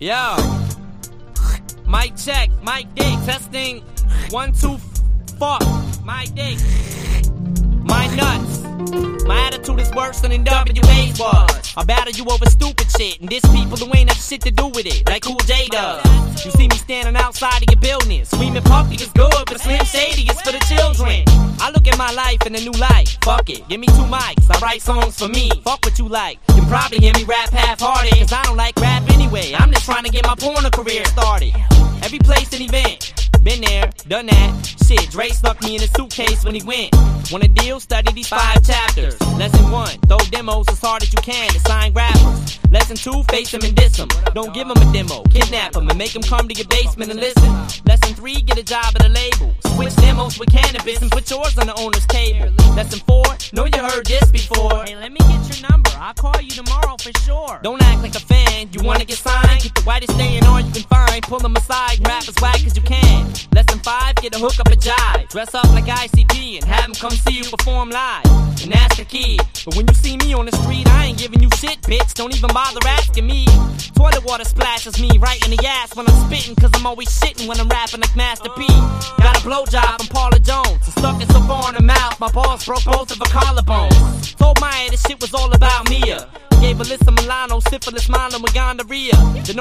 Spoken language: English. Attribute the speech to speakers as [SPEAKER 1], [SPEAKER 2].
[SPEAKER 1] Yo, mic check, mic dick, testing, 1, 2, 4, mic dick, my nuts. My attitude is worse than NWA's was. I battle you over stupid shit, and this people who ain't have shit to do with it, like Cool J does. You see me standing outside of your building, screaming Puffy is good, but Slim Shady is for the children. I look at my life in a new light. Fuck it, give me 2 mics, I write songs for me. Fuck what you like, you can probably hear me rap half-hearted, cause I don't like rap anyway. I'm just trying to get my porno career started. Every place an event, been there, done that. Shit, Dre stuck me in a suitcase when he went. Want a deal? Study these 5 chapters. Lesson 1, throw demos as hard as you can to sign rappers. Lesson 2, face them and diss them. Don't give them a demo, kidnap them and make them come to your basement and listen. Lesson 3, get a job at a label. Switch demos with cannabis and put yours on the owner's table. Lesson 4, know you heard this before. Hey, let me get your number, I'll call you tomorrow for sure. Don't act like a fan, you wanna get signed? Get the whitest A&R you can find, pull them aside, rap as whack as you can. Lesson 5, get a hook up a jive. Dress up like ICP and have them come see you perform live. And that's the key. But when you see me on the street, I ain't giving you shit, bitch. Don't even bother asking me. Toilet water splashes me right in the ass when I'm spitting, cause I'm always shitting when I'm rapping like Master P. Got a blowjob from Paula Jones. I'm stuck it so far in the mouth, my balls broke both of her collarbones. Told Maya this shit was all about Mia. Gave Alyssa Milano syphilis, mono, and gonorrhea.